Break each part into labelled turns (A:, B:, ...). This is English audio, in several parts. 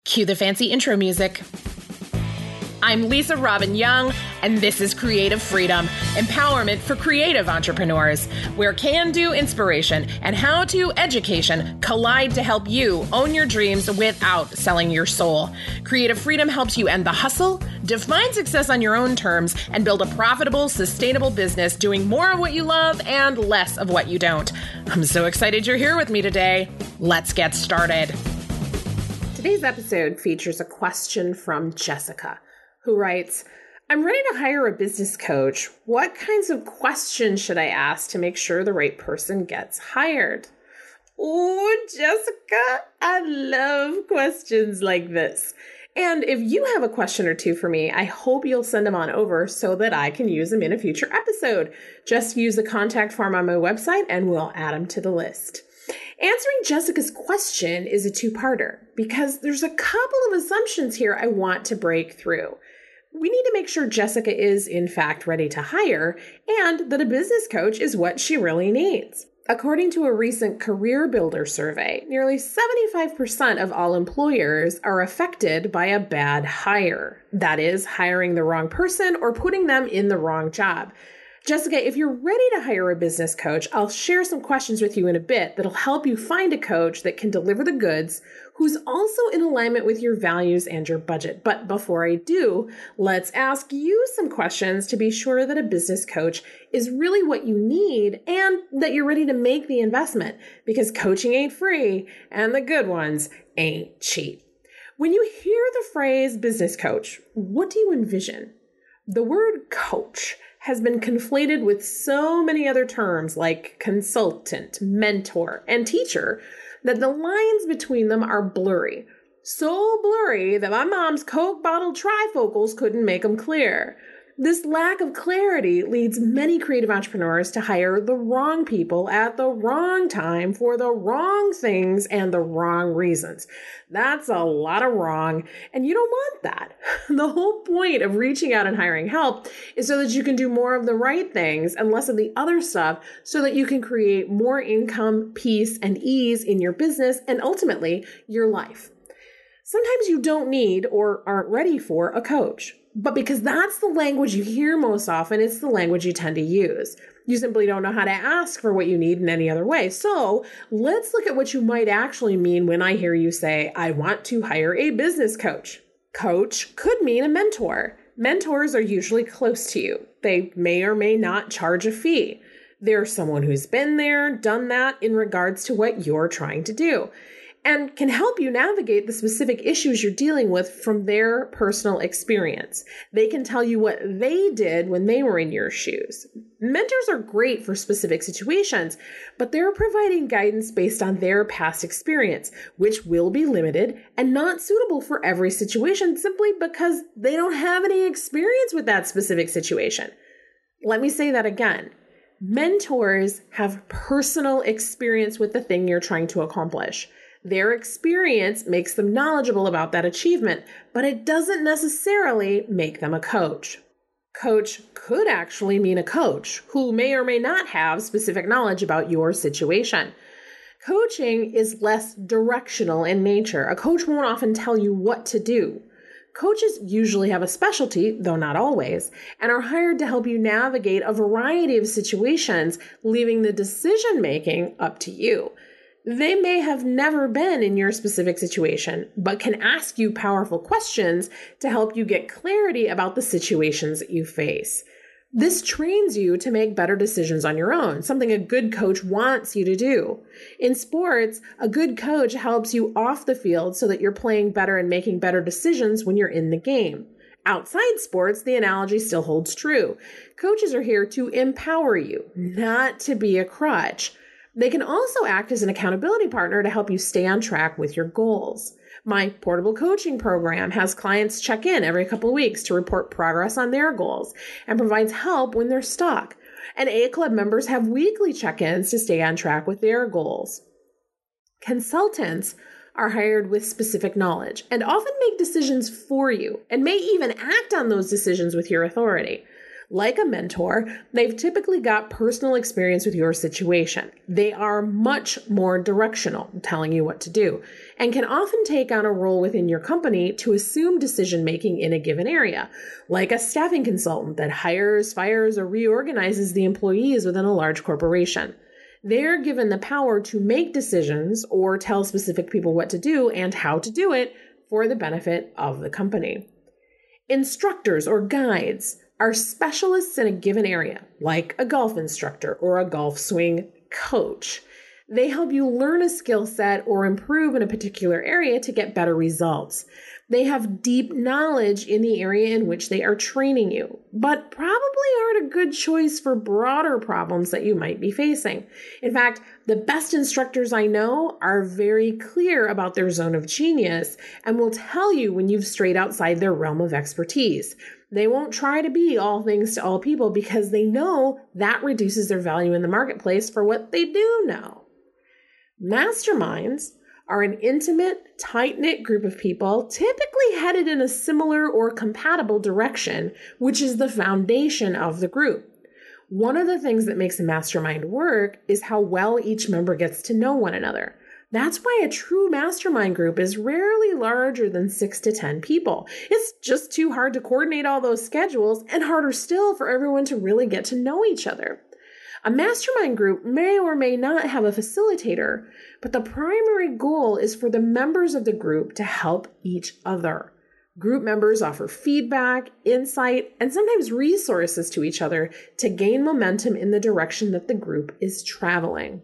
A: Cue the fancy intro music. I'm Lisa Robin Young, and this is Creative Freedom, empowerment for creative entrepreneurs, where can-do inspiration and how-to education collide to help you own your dreams without selling your soul. Creative Freedom helps you end the hustle, define success on your own terms, and build a profitable, sustainable business doing more of what you love and less of what you don't. I'm so excited you're here with me today. Let's get started. Today's episode features a question from Jessica, who writes, I'm ready to hire a business coach. What kinds of questions should I ask to make sure the right person gets hired? Oh, Jessica, I love questions like this. And if you have a question or two for me, I hope you'll send them on over so that I can use them in a future episode. Just use the contact form on my website and we'll add them to the list. Answering Jessica's question is a two-parter because there's a couple of assumptions here I want to break through. We need to make sure Jessica is, in fact, ready to hire and that a business coach is what she really needs. According to a recent Career Builder survey, nearly 75% of all employers are affected by a bad hire. That is, hiring the wrong person or putting them in the wrong job. Jessica, if you're ready to hire a business coach, I'll share some questions with you in a bit that'll help you find a coach that can deliver the goods, who's also in alignment with your values and your budget. But before I do, let's ask you some questions to be sure that a business coach is really what you need and that you're ready to make the investment, because coaching ain't free and the good ones ain't cheap. When you hear the phrase business coach, what do you envision? The word coach has been conflated with so many other terms like consultant, mentor, and teacher that the lines between them are blurry. So blurry that my mom's Coke bottle trifocals couldn't make them clear. This lack of clarity leads many creative entrepreneurs to hire the wrong people at the wrong time for the wrong things and the wrong reasons. That's a lot of wrong, and you don't want that. The whole point of reaching out and hiring help is so that you can do more of the right things and less of the other stuff so that you can create more income, peace, and ease in your business and ultimately your life. Sometimes you don't need or aren't ready for a coach. But because that's the language you hear most often, it's the language you tend to use. You simply don't know how to ask for what you need in any other way. So let's look at what you might actually mean when I hear you say, I want to hire a business coach. Coach could mean a mentor. Mentors are usually close to you. They may or may not charge a fee. They're someone who's been there, done that in regards to what you're trying to do, and can help you navigate the specific issues you're dealing with from their personal experience. They can tell you what they did when they were in your shoes. Mentors are great for specific situations, but they're providing guidance based on their past experience, which will be limited and not suitable for every situation simply because they don't have any experience with that specific situation. Let me say that again. Mentors have personal experience with the thing you're trying to accomplish. Their experience makes them knowledgeable about that achievement, but it doesn't necessarily make them a coach. Coach could actually mean a coach who may or may not have specific knowledge about your situation. Coaching is less directional in nature. A coach won't often tell you what to do. Coaches usually have a specialty, though not always, and are hired to help you navigate a variety of situations, leaving the decision-making up to you. They may have never been in your specific situation, but can ask you powerful questions to help you get clarity about the situations that you face. This trains you to make better decisions on your own, something a good coach wants you to do. In sports, a good coach helps you off the field so that you're playing better and making better decisions when you're in the game. Outside sports, the analogy still holds true. Coaches are here to empower you, not to be a crutch. They can also act as an accountability partner to help you stay on track with your goals. My portable coaching program has clients check in every couple of weeks to report progress on their goals and provides help when they're stuck. And A Club members have weekly check-ins to stay on track with their goals. Consultants are hired with specific knowledge and often make decisions for you and may even act on those decisions with your authority.
B: Like a mentor, they've typically got personal experience with your situation. They are much more directional, telling you what to do, and can often take on a role within your company to assume decision-making in a given area, like a staffing consultant that hires, fires, or reorganizes the employees within a large corporation. They're given the power to make decisions or tell specific people what to do and how to do it for the benefit of the company. Instructors or guides are specialists in a given area, like a golf instructor or a golf swing coach. They help you learn a skill set or improve in a particular area to get better results. They have deep knowledge in the area in which they are training you, but probably aren't a good choice for broader problems that you might be facing. In fact, the best instructors I know are very clear about their zone of genius and will tell you when you've strayed outside their realm of expertise. They won't try to be all things to all people because they know that reduces their value in the marketplace for what they do know. Masterminds are an intimate, tight-knit group of people typically headed in a similar or compatible direction, which is the foundation of the group. One of the things that makes a mastermind work is how well each member gets to know one another. That's why a true mastermind group is rarely larger than 6 to 10 people. It's just too hard to coordinate all those schedules, and harder still for everyone to really get to know each other. A mastermind group may or may not have a facilitator, but the primary goal is for the members of the group to help each other. Group members offer feedback, insight, and sometimes resources to each other to gain momentum in the direction that the group is traveling.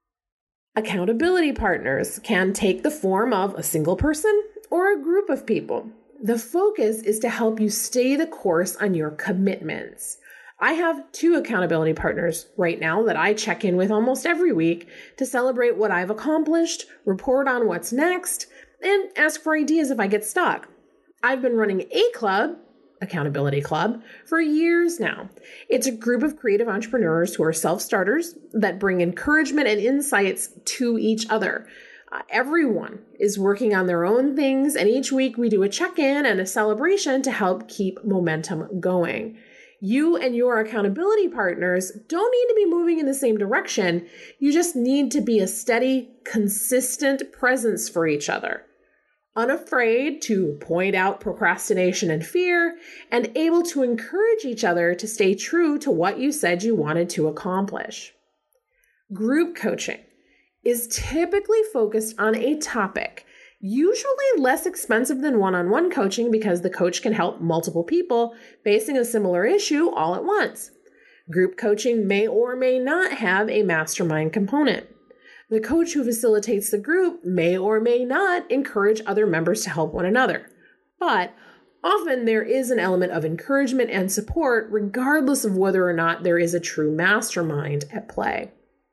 B: Accountability partners can take the form of a single person or a group of people. The focus is to help you stay the course on your commitments. I have 2 accountability partners right now that I check in with almost every week to celebrate what I've accomplished, report on what's next, and ask for ideas if I get stuck. I've been running a club, Accountability Club, for years now. It's a group of creative entrepreneurs who are self-starters that bring encouragement and insights to each other. Everyone is working on their own things, and each week we do a check-in and a celebration to help keep momentum going. You and your accountability partners don't need to be moving in the same direction. You just need to be a steady, consistent presence for each other. Unafraid to point out procrastination and fear, and able to encourage each other to stay true to what you said you wanted to accomplish. Group coaching is typically focused on a topic, usually less expensive than one-on-one coaching because the coach can help multiple people facing a similar issue all at once. Group coaching may or may not have a mastermind component. The coach who facilitates the group may or may not encourage other members to help one another. But often there is an element of encouragement and support regardless of whether or not there is a true mastermind at play.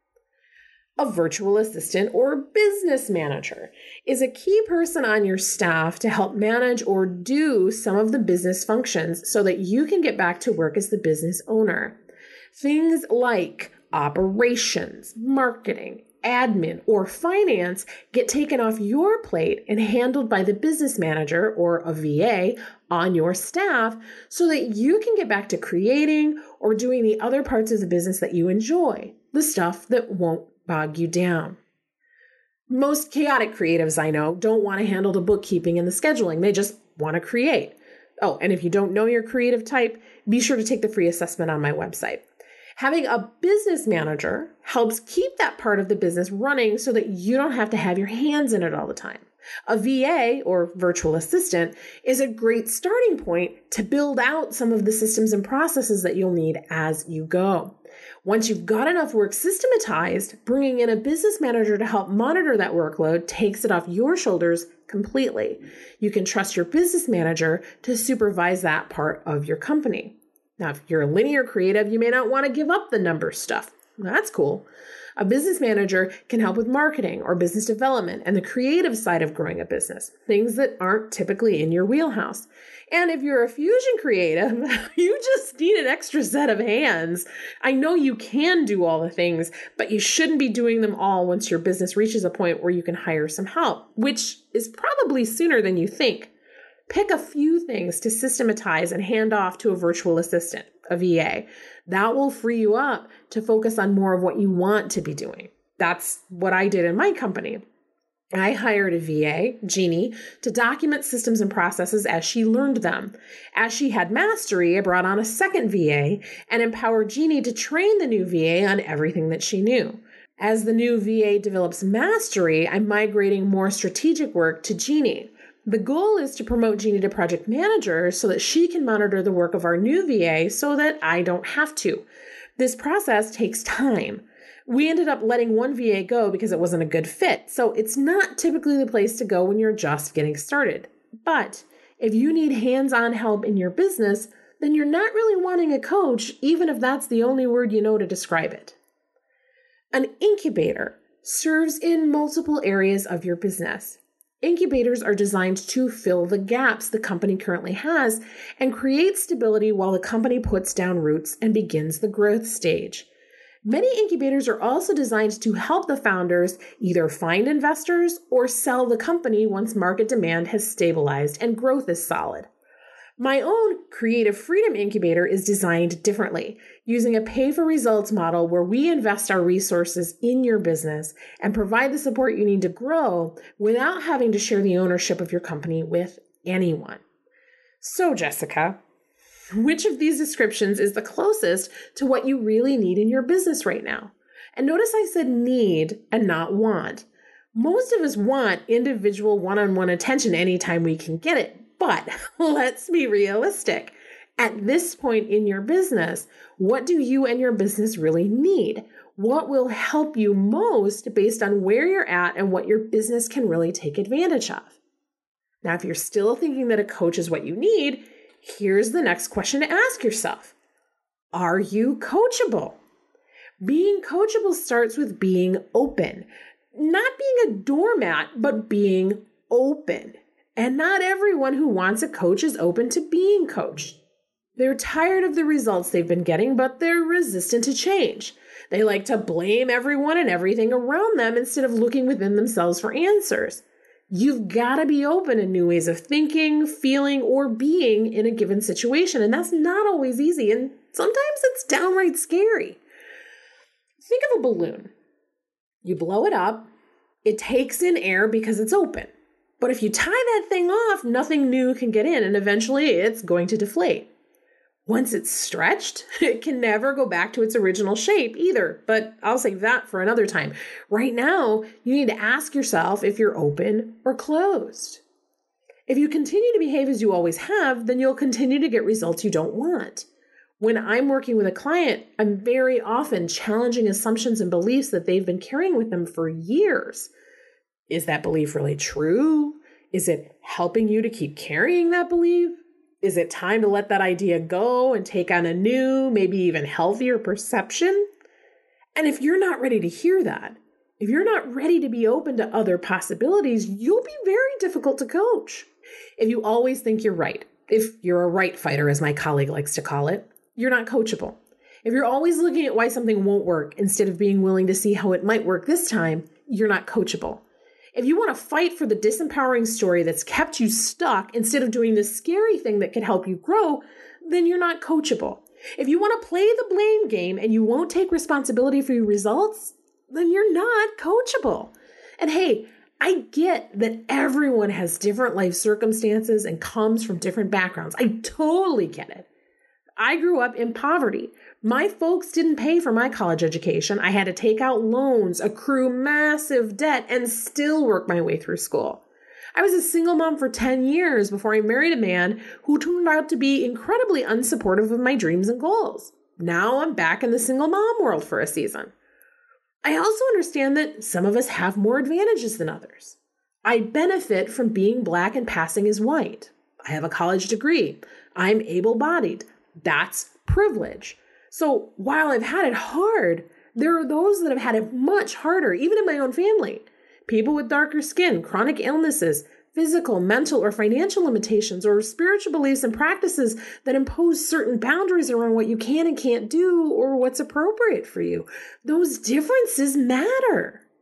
B: A virtual assistant or business manager is a key person on your staff to help manage or do some of the business functions so that you can get back to work as the business owner. Things like operations, marketing, admin, or finance get taken off your plate and handled by the business manager or a VA on your staff so that you can get back to creating or doing the other parts of the business that you enjoy, the stuff that won't bog you down. Most chaotic creatives I know don't want to handle the bookkeeping and the scheduling. They just want to create. Oh, and if you don't know your creative type, be sure to take the free assessment on my website. Having a business manager helps keep that part of the business running so that you don't have to have your hands in it all the time. A VA, or virtual assistant, is a great starting point to build out some of the systems and processes that you'll need as you go. Once you've got enough work systematized, bringing in a business manager to help monitor that workload takes it off your shoulders completely. You can trust your business manager to supervise that part of your company. Now, if you're a linear creative, you may not want to give up the numbers stuff. That's cool. A business manager can help with marketing or business development and the creative side of growing a business, things that aren't typically in your wheelhouse. And if you're a fusion creative, you just need an extra set of hands. I know you can do all the things, but you shouldn't be doing them all once your business reaches a point where you can hire some help, which is probably sooner than you think. Pick a few things to systematize and hand off to a virtual assistant, a VA. That will free you up to focus on more of what you want to be doing. That's what I did in my company. I hired a VA, Jeannie, to document systems and processes as she learned them. As she had mastery, I brought on a second VA and empowered Jeannie to train the new VA on everything that she knew. As the new VA develops mastery, I'm migrating more strategic work to Jeannie. The goal is to promote Jeannie to project manager so that she can monitor the work of our new VA so that I don't have to. This process takes time. We ended up letting one VA go because it wasn't a good fit, so it's not typically the place to go when you're just getting started. But if you need hands-on help in your business, then you're not really wanting a coach, even if that's the only word you know to describe it. An incubator serves in multiple areas of your business. Incubators are designed to fill the gaps the company currently has and create stability while the company puts down roots and begins the growth stage. Many incubators are also designed to help the founders either find investors or sell the company once market demand has stabilized and growth is solid. My own Creative Freedom Incubator is designed differently, using a pay-for-results model where we invest our resources in your business and provide the support you need to grow without having to share the ownership of your company with anyone. So, Jessica, which of these descriptions is the closest to what you really need in your business right now? And notice I said need and not want. Most of us want individual one-on-one attention anytime we can get it, but let's be realistic. At this point in your business, what do you and your business really need? What will help you most based on where you're at and what your business can really take advantage of? Now, if you're still thinking that a coach is what you need, here's the next question to ask yourself. Are you coachable? Being coachable starts with being open. Not being a doormat, but being open. And not everyone who wants a coach is open to being coached. They're tired of the results they've been getting, but they're resistant to change. They like to blame everyone and everything around them instead of looking within themselves for answers. You've got to be open to new ways of thinking, feeling, or being in a given situation. And that's not always easy. And sometimes it's downright scary. Think of a balloon. You blow it up. It takes in air because it's open. But if you tie that thing off, nothing new can get in. And eventually it's going to deflate. Once it's stretched, it can never go back to its original shape either, but I'll save that for another time. Right now, you need to ask yourself if you're open or closed. If you continue to behave as you always have, then you'll continue to get results you don't want. When I'm working with a client, I'm very often challenging assumptions and beliefs that they've been carrying with them for years. Is that belief really true? Is it helping you to keep carrying that belief? Is it time to let that idea go and take on a new, maybe even healthier perception? And if you're not ready to hear that, if you're not ready to be open to other possibilities, you'll be very difficult to coach. If you always think you're right, if you're a right fighter, as my colleague likes to call it, you're not coachable. If you're always looking at why something won't work instead of being willing to see how it might work this time, you're not coachable. If you want to fight for the disempowering story that's kept you stuck instead of doing the scary thing that can help you grow, then you're not coachable. If you want to play the blame game and you won't take responsibility for your results, then you're not coachable. And hey, I get that everyone has different life circumstances and comes from different backgrounds. I totally get it. I grew up in poverty. My folks didn't pay for my college education. I had to take out loans, accrue massive debt, and still work my way through school. I was a single mom for 10 years before I married a man who turned out to be incredibly unsupportive of my dreams and goals. Now I'm back in the single mom world for a season. I also understand that some of us have more advantages than others. I benefit from being Black and passing as white. I have a college degree. I'm able-bodied. That's privilege. So while I've had it hard, there are those that have had it much harder, even in my own family. People with darker skin, chronic illnesses, physical, mental, or financial limitations, or spiritual beliefs and practices that impose certain boundaries around what you can and can't do or what's appropriate for you. Those differences matter.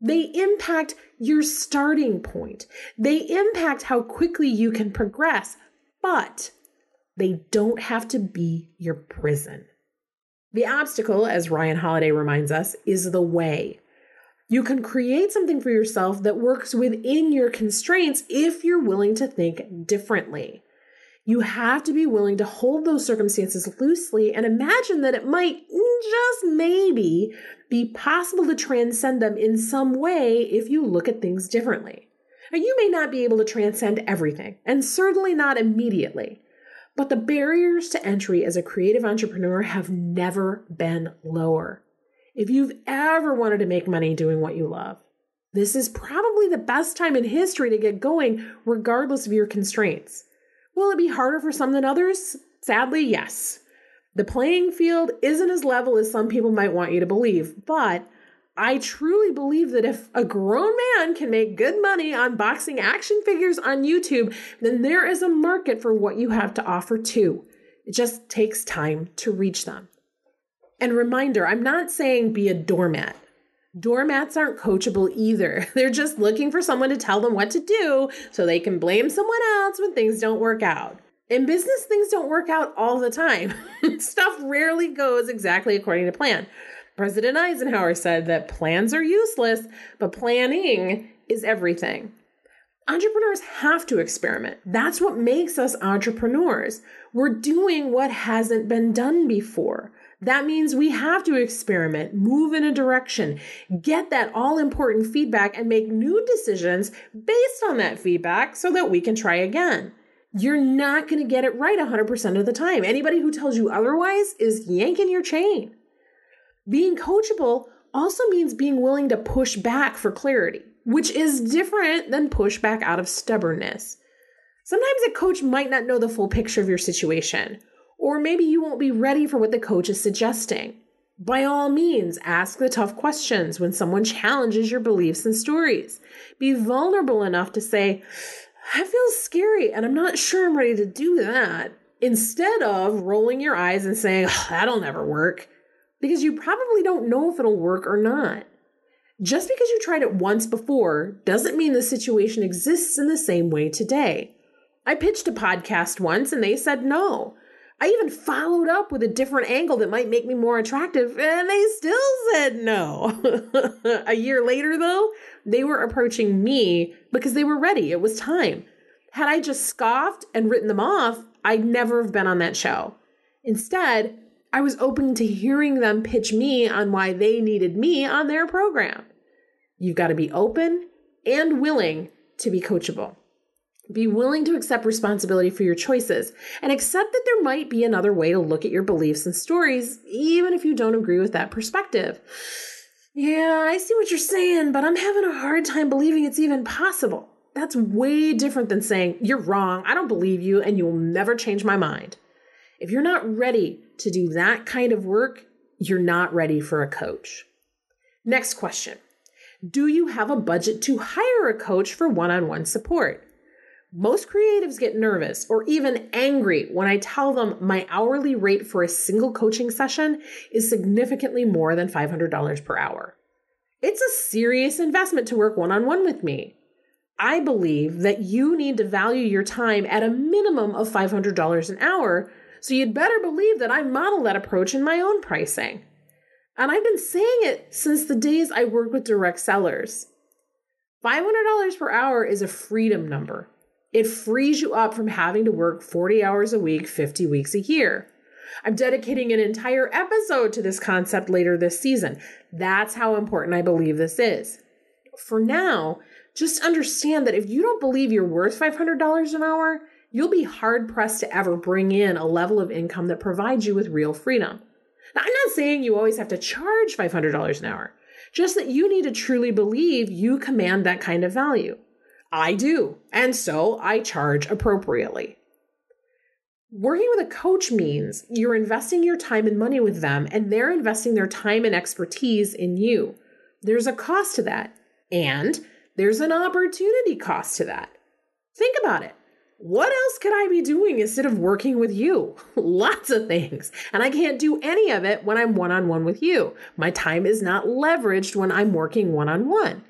B: They impact your starting point. They impact how quickly you can progress, but they don't have to be your prison. The obstacle, as Ryan Holiday reminds us, is the way. You can create something for yourself that works within your constraints if you're willing to think differently. You have to be willing to hold those circumstances loosely and imagine that it might just maybe be possible to transcend them in some way if you look at things differently. Now, you may not be able to transcend everything, and certainly not immediately, but the barriers to entry as a creative entrepreneur have never been lower. If you've ever wanted to make money doing what you love, this is probably the best time in history to get going, regardless of your constraints. Will it be harder for some than others? Sadly, yes. The playing field isn't as level as some people might want you to believe, but I truly believe that if a grown man can make good money unboxing action figures on YouTube, then there is a market for what you have to offer too. It just takes time to reach them. And reminder, I'm not saying be a doormat. Doormats aren't coachable either. They're just looking for someone to tell them what to do so they can blame someone else when things don't work out. In business, things don't work out all the time. Stuff rarely goes exactly according to plan. President Eisenhower said that plans are useless, but planning is everything. Entrepreneurs have to experiment. That's what makes us entrepreneurs. We're doing what hasn't been done before. That means we have to experiment, move in a direction, get that all-important feedback, and make new decisions based on that feedback so that we can try again. You're not going to get it right 100% of the time. Anybody who tells you otherwise is yanking your chain. Being coachable also means being willing to push back for clarity, which is different than pushback out of stubbornness. Sometimes a coach might not know the full picture of your situation, or maybe you won't be ready for what the coach is suggesting. By all means, ask the tough questions when someone challenges your beliefs and stories. Be vulnerable enough to say, I feel scary and I'm not sure I'm ready to do that, instead of rolling your eyes and saying, that'll never work, because you probably don't know if it'll work or not. Just because you tried it once before doesn't mean the situation exists in the same way today. I pitched a podcast once and they said no. I even followed up with a different angle that might make me more attractive, and they still said no. A year later, though, they were approaching me because they were ready. It was time. Had I just scoffed and written them off, I'd never have been on that show. Instead, I was open to hearing them pitch me on why they needed me on their program. You've got to be open and willing to be coachable. Be willing to accept responsibility for your choices and accept that there might be another way to look at your beliefs and stories, even if you don't agree with that perspective. Yeah, I see what you're saying, but I'm having a hard time believing it's even possible. That's way different than saying, you're wrong, I don't believe you, and you'll never change my mind. If you're not ready to do that kind of work, you're not ready for a coach. Next question. Do you have a budget to hire a coach for one-on-one support? Most creatives get nervous or even angry when I tell them my hourly rate for a single coaching session is significantly more than $500 per hour. It's a serious investment to work one-on-one with me. I believe that you need to value your time at a minimum of $500 an hour, so you'd better believe that I model that approach in my own pricing. And I've been saying it since the days I worked with direct sellers. $500 per hour is a freedom number. It frees you up from having to work 40 hours a week, 50 weeks a year. I'm dedicating an entire episode to this concept later this season. That's how important I believe this is. For now, just understand that if you don't believe you're worth $500 an hour, you'll be hard-pressed to ever bring in a level of income that provides you with real freedom. Now, I'm not saying you always have to charge $500 an hour, just that you need to truly believe you command that kind of value. I do, and so I charge appropriately. Working with a coach means you're investing your time and money with them, and they're investing their time and expertise in you. There's a cost to that, and there's an opportunity cost to that. Think about it. What else could I be doing instead of working with you? Lots of things, and I can't do any of it when I'm one-on-one with you. My time is not leveraged when I'm working one-on-one.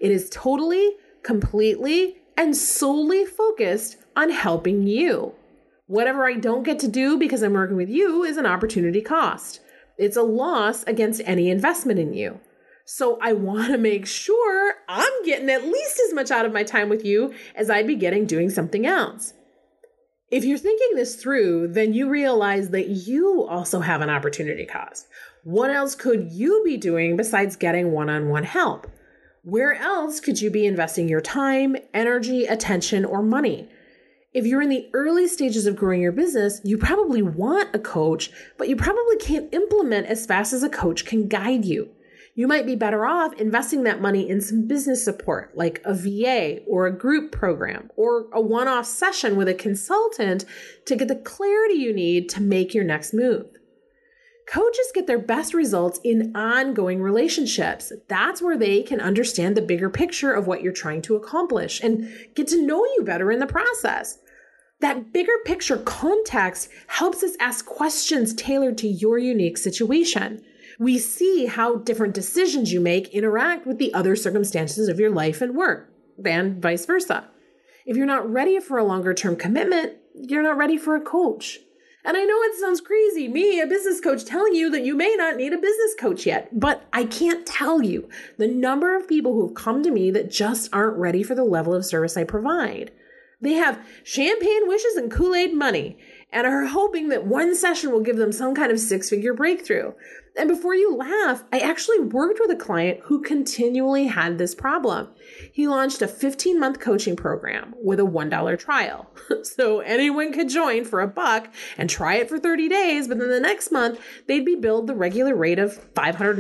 B: It is totally, completely, and solely focused on helping you. Whatever I don't get to do because I'm working with you is an opportunity cost. It's a loss against any investment in you. So I want to make sure I'm getting at least as much out of my time with you as I'd be getting doing something else. If you're thinking this through, then you realize that you also have an opportunity cost. What else could you be doing besides getting one-on-one help? Where else could you be investing your time, energy, attention, or money? If you're in the early stages of growing your business, you probably want a coach, but you probably can't implement as fast as a coach can guide you. You might be better off investing that money in some business support, like a VA or a group program or a one-off session with a consultant to get the clarity you need to make your next move. Coaches get their best results in ongoing relationships. That's where they can understand the bigger picture of what you're trying to accomplish and get to know you better in the process. That bigger picture context helps us ask questions tailored to your unique situation. We see how different decisions you make interact with the other circumstances of your life and work, and vice versa. If you're not ready for a longer-term commitment, you're not ready for a coach. And I know it sounds crazy, me, a business coach, telling you that you may not need a business coach yet, but I can't tell you the number of people who've come to me that just aren't ready for the level of service I provide. They have champagne wishes and Kool-Aid money and are hoping that one session will give them some kind of six-figure breakthrough. And before you laugh, I actually worked with a client who continually had this problem. He launched a 15-month coaching program with a $1 trial. So anyone could join for $1 and try it for 30 days, but then the next month they'd be billed the regular rate of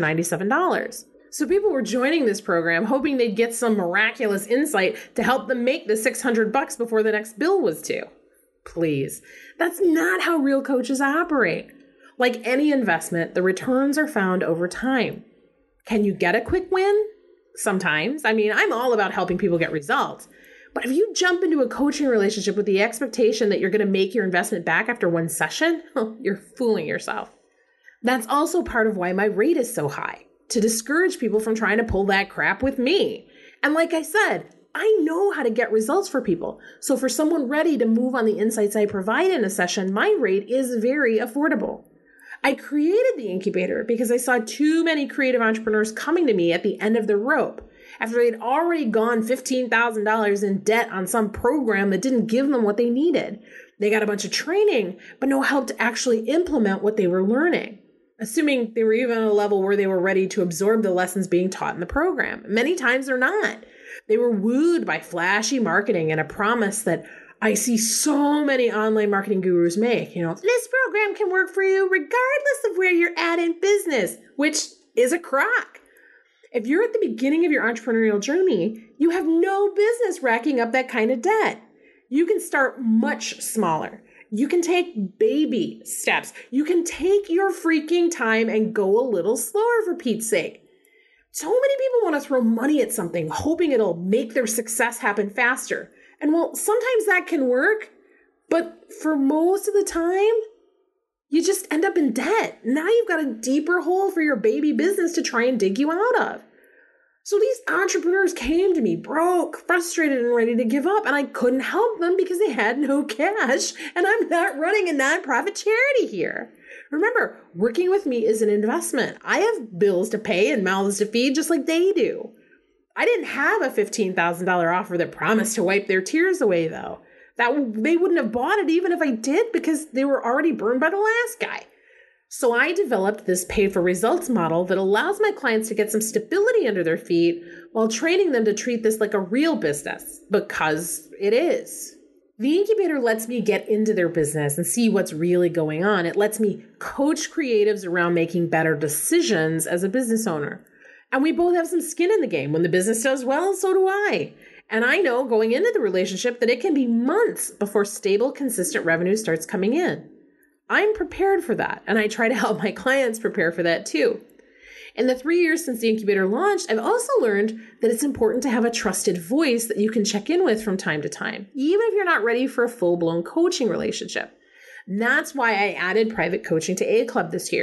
B: $597. So people were joining this program hoping they'd get some miraculous insight to help them make the $600 before the next bill was due. Please, that's not how real coaches operate. Like any investment, the returns are found over time. Can you get a quick win? Sometimes. I mean, I'm all about helping people get results. But if you jump into a coaching relationship with the expectation that you're going to make your investment back after one session, you're fooling yourself. That's also part of why my rate is so high, to discourage people from trying to pull that crap with me. And like I said, I know how to get results for people. So for someone ready to move on the insights I provide in a session, my rate is very affordable. I created the incubator because I saw too many creative entrepreneurs coming to me at the end of the rope after they'd already gone $15,000 in debt on some program that didn't give them what they needed. They got a bunch of training, but no help to actually implement what they were learning, assuming they were even at a level where they were ready to absorb the lessons being taught in the program. Many times they're not. They were wooed by flashy marketing and a promise that I see so many online marketing gurus make. This program can work for you regardless of where you're at in business, which is a crock. If you're at the beginning of your entrepreneurial journey, you have no business racking up that kind of debt. You can start much smaller. You can take baby steps. You can take your freaking time and go a little slower, for Pete's sake. So many people want to throw money at something, hoping it'll make their success happen faster. And well, sometimes that can work, but for most of the time, you just end up in debt. Now you've got a deeper hole for your baby business to try and dig you out of. So these entrepreneurs came to me broke, frustrated, and ready to give up, and I couldn't help them because they had no cash, and I'm not running a nonprofit charity here. Remember, working with me is an investment. I have bills to pay and mouths to feed just like they do. I didn't have a $15,000 offer that promised to wipe their tears away, though. They wouldn't have bought it even if I did because they were already burned by the last guy. So I developed this pay-for-results model that allows my clients to get some stability under their feet while training them to treat this like a real business, because it is. The incubator lets me get into their business and see what's really going on. It lets me coach creatives around making better decisions as a business owner. And we both have some skin in the game. When the business does well, so do I. And I know going into the relationship that it can be months before stable, consistent revenue starts coming in. I'm prepared for that, and I try to help my clients prepare for that too. In the 3 years since the incubator launched, I've also learned that it's important to have a trusted voice that you can check in with from time to time, even if you're not ready for a full-blown coaching relationship. That's why I added private coaching to A Club this year.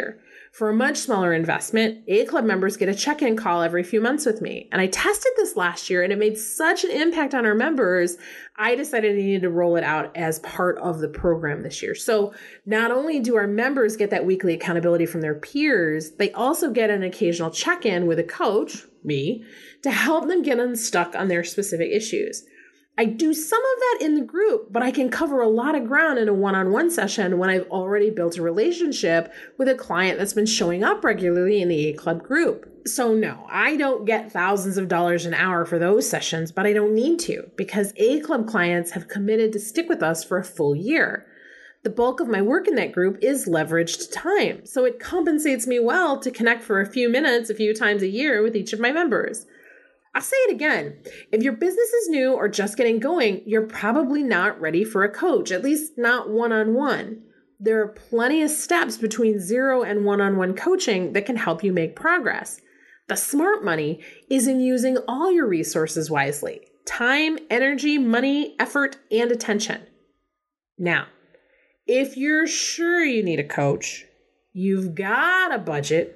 B: For a much smaller investment, A Club members get a check-in call every few months with me. And I tested this last year and it made such an impact on our members, I decided I needed to roll it out as part of the program this year. So not only do our members get that weekly accountability from their peers, they also get an occasional check-in with a coach, me, to help them get unstuck on their specific issues. I do some of that in the group, but I can cover a lot of ground in a one-on-one session when I've already built a relationship with a client that's been showing up regularly in the A Club group. So no, I don't get thousands of dollars an hour for those sessions, but I don't need to because A Club clients have committed to stick with us for a full year. The bulk of my work in that group is leveraged time, so it compensates me well to connect for a few minutes a few times a year with each of my members. I'll say it again. If your business is new or just getting going, you're probably not ready for a coach, at least not one-on-one. There are plenty of steps between 0 and one-on-one coaching that can help you make progress. The smart money is in using all your resources wisely: time, energy, money, effort, and attention. Now, if you're sure you need a coach, you've got a budget,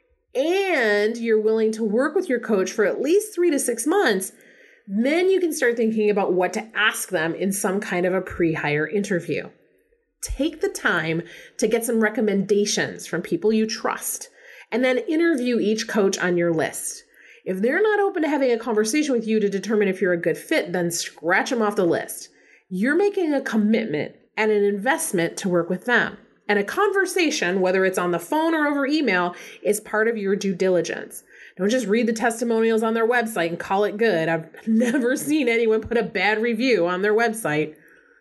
B: and you're willing to work with your coach for at least 3 to 6 months, then you can start thinking about what to ask them in some kind of a pre-hire interview. Take the time to get some recommendations from people you trust, and then interview each coach on your list. If they're not open to having a conversation with you to determine if you're a good fit, then scratch them off the list. You're making a commitment and an investment to work with them. And a conversation, whether it's on the phone or over email, is part of your due diligence. Don't just read the testimonials on their website and call it good. I've never seen anyone put a bad review on their website.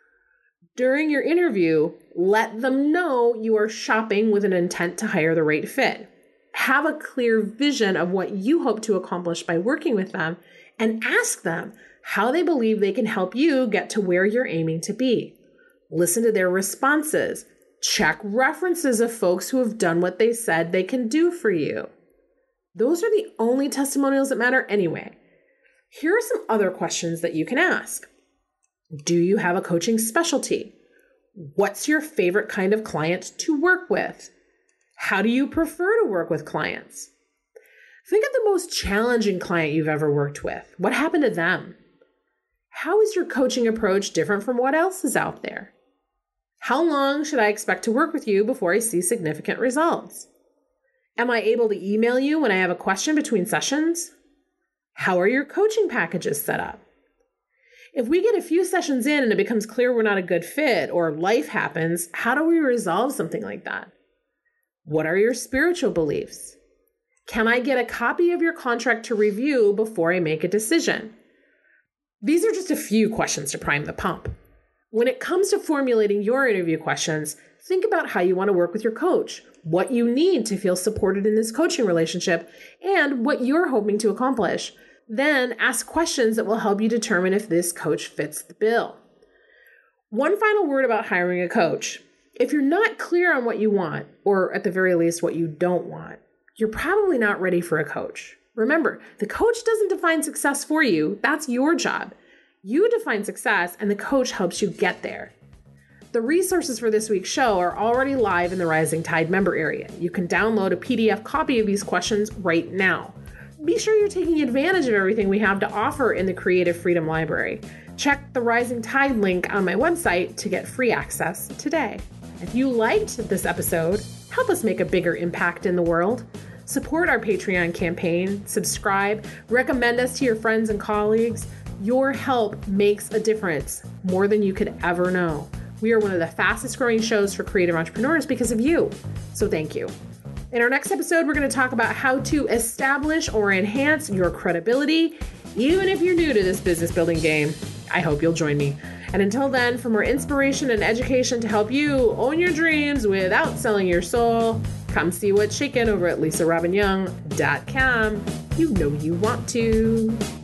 B: During your interview, let them know you are shopping with an intent to hire the right fit. Have a clear vision of what you hope to accomplish by working with them, and ask them how they believe they can help you get to where you're aiming to be. Listen to their responses. Check references of folks who have done what they said they can do for you. Those are the only testimonials that matter anyway. Here are some other questions that you can ask. Do you have a coaching specialty? What's your favorite kind of client to work with? How do you prefer to work with clients? Think of the most challenging client you've ever worked with. What happened to them? How is your coaching approach different from what else is out there? How long should I expect to work with you before I see significant results? Am I able to email you when I have a question between sessions? How are your coaching packages set up? If we get a few sessions in and it becomes clear we're not a good fit or life happens, how do we resolve something like that? What are your spiritual beliefs? Can I get a copy of your contract to review before I make a decision? These are just a few questions to prime the pump. When it comes to formulating your interview questions, think about how you want to work with your coach, what you need to feel supported in this coaching relationship, and what you're hoping to accomplish. Then ask questions that will help you determine if this coach fits the bill. One final word about hiring a coach. If you're not clear on what you want, or at the very least what you don't want, you're probably not ready for a coach. Remember, the coach doesn't define success for you. That's your job. You define success, and the coach helps you get there. The resources for this week's show are already live in the Rising Tide member area. You can download a PDF copy of these questions right now. Be sure you're taking advantage of everything we have to offer in the Creative Freedom Library. Check the Rising Tide link on my website to get free access today. If you liked this episode, help us make a bigger impact in the world. Support our Patreon campaign, subscribe, recommend us to your friends and colleagues. Your help makes a difference, more than you could ever know. We are one of the fastest growing shows for creative entrepreneurs because of you. So thank you. In our next episode, we're going to talk about how to establish or enhance your credibility, even if you're new to this business building game. I hope you'll join me. And until then, for more inspiration and education to help you own your dreams without selling your soul, come see what's shaking over at LisaRobinYoung.com. You know you want to.